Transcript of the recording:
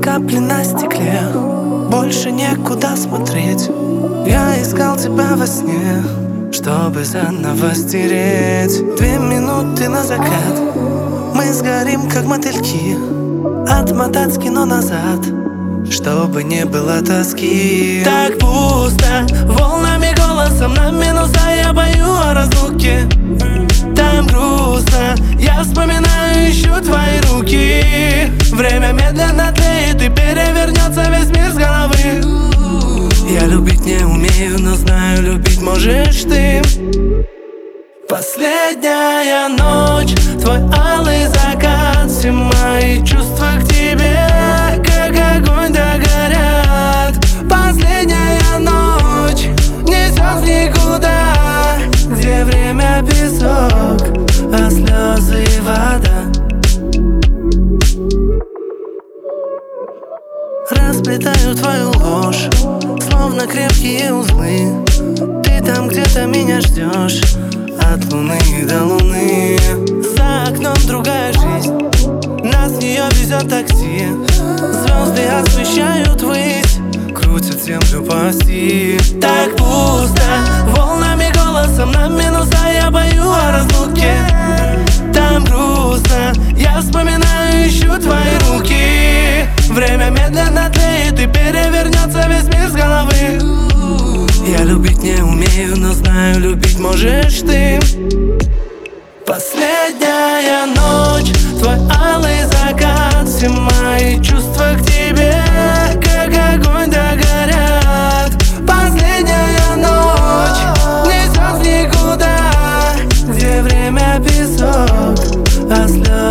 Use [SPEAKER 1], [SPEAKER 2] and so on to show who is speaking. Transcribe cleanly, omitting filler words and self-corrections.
[SPEAKER 1] капли на стекле, больше некуда смотреть. Я искал тебя во сне, чтобы заново стереть. 2 минуты на закат, мы сгорим как мотыльки. Отмотать кино назад, чтобы не было тоски. Так пусто, волнами голосом на минуса. Я бою о разлуке, там грустно. Я вспоминаю, ищу твои руки. Время медленно тлеет и перевернется весь мир с головы. Я любить не умею, но знаю, любить можешь ты. Последняя ночь, твой алый закат. Все мои чувства к тебе, как огонь догорят. Последняя ночь несет в никуда, где время песок, а слезы и вода. Расплетаю твою ложь, словно крепкие узлы. Ты там где-то меня ждешь, от луны до луны. За окном другая жизнь, нас в нее везет такси. Звезды освещают высь, крутят землю по оси. Так пусто, волнами голосом на минуса. Я бою о разлуке, там грустно. Я вспоминаю, ищу твои руки. Время медленно тлеет и перевернется весь мир с головы. Я любить не умею, но знаю, любить можешь ты. Последняя ночь, твой алый закат. Все мои чувства к тебе, как огонь догорят. Последняя ночь несет в никуда, где время песок, а слезы